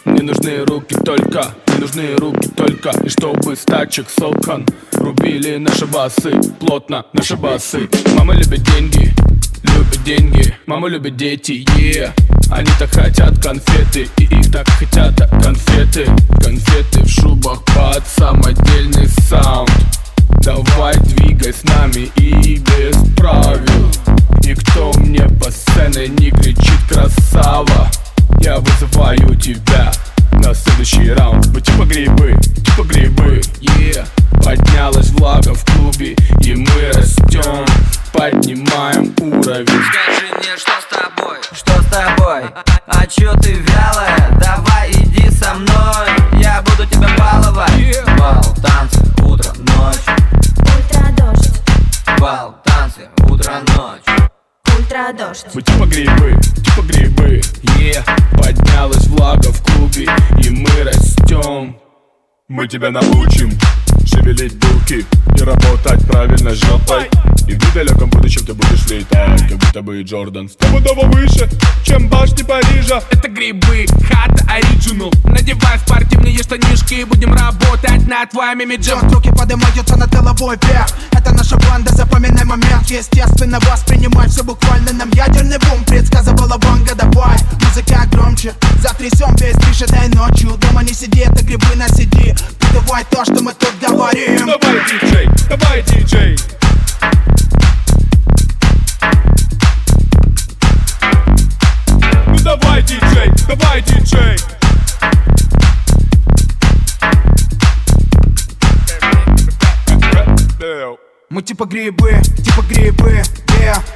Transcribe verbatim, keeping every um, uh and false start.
Мне нужны руки только, мне нужны руки только. И чтобы с тачек с окон рубили наши басы, плотно наши басы. Мама любит деньги, любит деньги. Мама любит дети, yeah. Они так хотят конфеты, и их так хотят конфеты. Конфеты в шубах под самодельный саунд. Давай двигай с нами и без правил. И кто мне по сцене не кричит красава, я вызываю тебя на следующий раунд. Мы типа грибы, типа грибы, yeah. Поднялась влага в клубе, и мы растем, поднимаем уровень. Скажи мне, что с тобой? Что с тобой? А чё ты вялая? Давай иди со мной, я буду тебя баловать. Yeah. Бал, танцы, утро, ночь. Ультрадождь, Бал, танцы, утро, ночь. ультрадождь. Мы типа грибы, типа грибы, yeah. Поднялась влага в клубе, и мы растем. Мы тебя научим шевелить булки и работать правильно жопой. И в недалеком будущем ты будешь летать, как будто бы Джордан стопудово выше, чем башни Парижа. Это грибы, хата оригинал. Надевай спортивные штанишки и будем работать над твоими имиджем. Руки поднимаются над головой вверх. Это наша банда, запоминай момент. Естественно, воспринимай все буквально. Нам ядерный бум предсказывала Ванга. Давай, музыка громче, затрясем весь движ этой ночью. Дома не сиди, это грибы на сиди. Давай то, что мы тут говорим. Давай, диджей, давай, диджей. Ну давай, диджей, давай, диджей. Мы типа грибы, типа грибы, yeah.